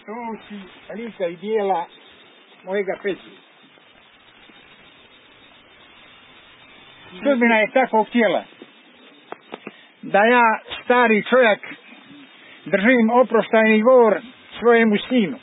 To si lika i dijela mojega Peđe. Sudbina je tako htjela da ja, stari čovjek, držim oproštajni govor svojemu sinu.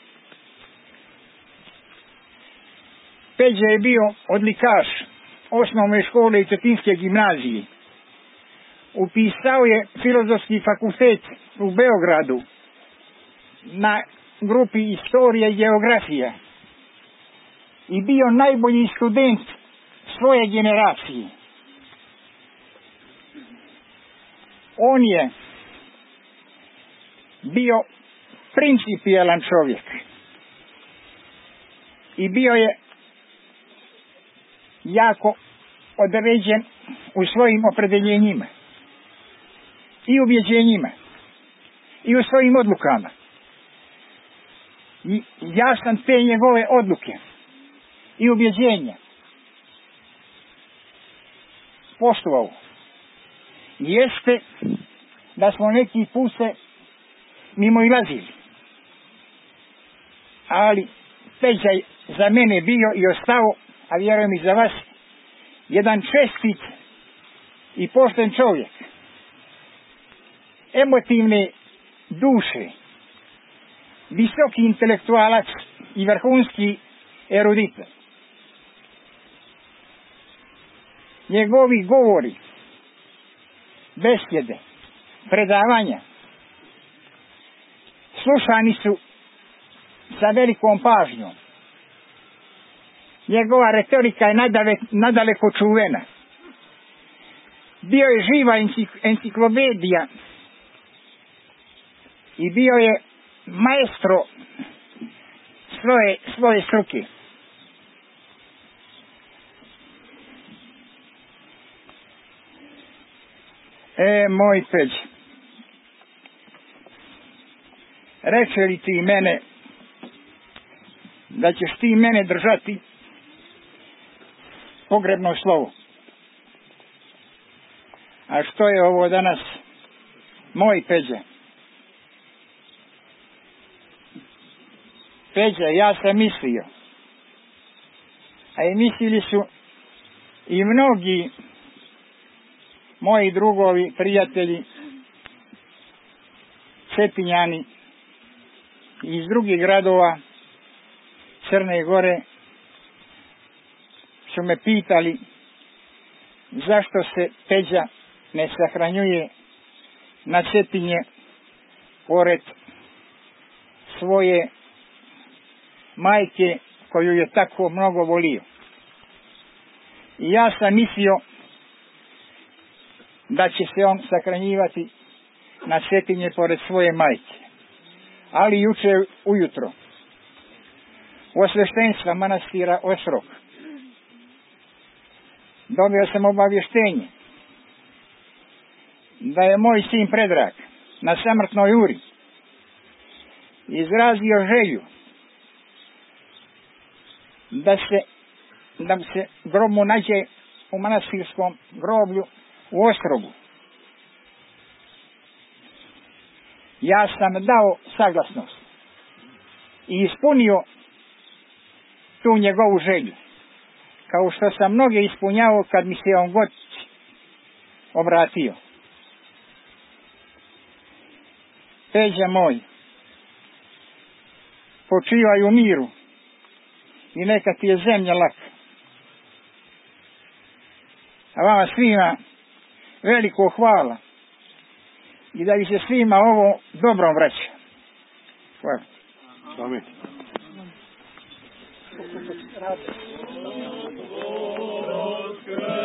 Peđa je bio odlikaš osnovne škole i Cetinske gimnazije. Upisao je Filozofski fakultet u Beogradu na grupi Istorija i Geografija i bio najbolji student svoje generacije. On je bio principijelan čovjek i bio je jako određen u svojim opredeljenjima i ubjeđenjima i u svojim odlukama. I ja sam te njegove odluke i ubjeđenja poštovao. Jeste da smo neki put se mimo ilazili, ali Peđa je za mene bio i ostao, a vjerujem i za vas, jedan čestit i pošten čovjek, emotivne duše, visoki intelektualac i vrhunski erudit. Njegovi govori, besjede, predavanja slušani su sa velikom pažnjom. Njegova retorika je nadaleko čuvena. Bio je živa enciklopedija i bio je maestro svoje struke. Moj Peđ, reče li ti mene da ćeš ti mene držati pogrebno slovo? A što je ovo danas, moj Peđa? Peđa, ja sam mislio, a i mislili su i mnogi moji drugovi, prijatelji, Cetinjani iz drugih gradova Crne Gore, su me pitali zašto se Peđa ne sahranjuje na Cetinje pored svoje majke koju je tako mnogo volio. I ja sam mislio da će se on sahranjivati na Cetinje pored svoje majke. Ali juče ujutro u sveštenstva manastira Osrog dobio sam obavještenje da je moj sin Predrag na samrtnoj uri izrazio želju da se grob mu nađe u manastirskom groblju u Ostrogu. Ja sam dao saglasnost i ispunio tu njegovu želju, kao što sam mnoge ispunjavao kad mi se on god obratio. Peđa moj, počivaj u miru i neka ti je zemlja laka. A vama svima veliko hvala i da bi se svima ovo dobrom vraća. Hvala. Amin. Amin.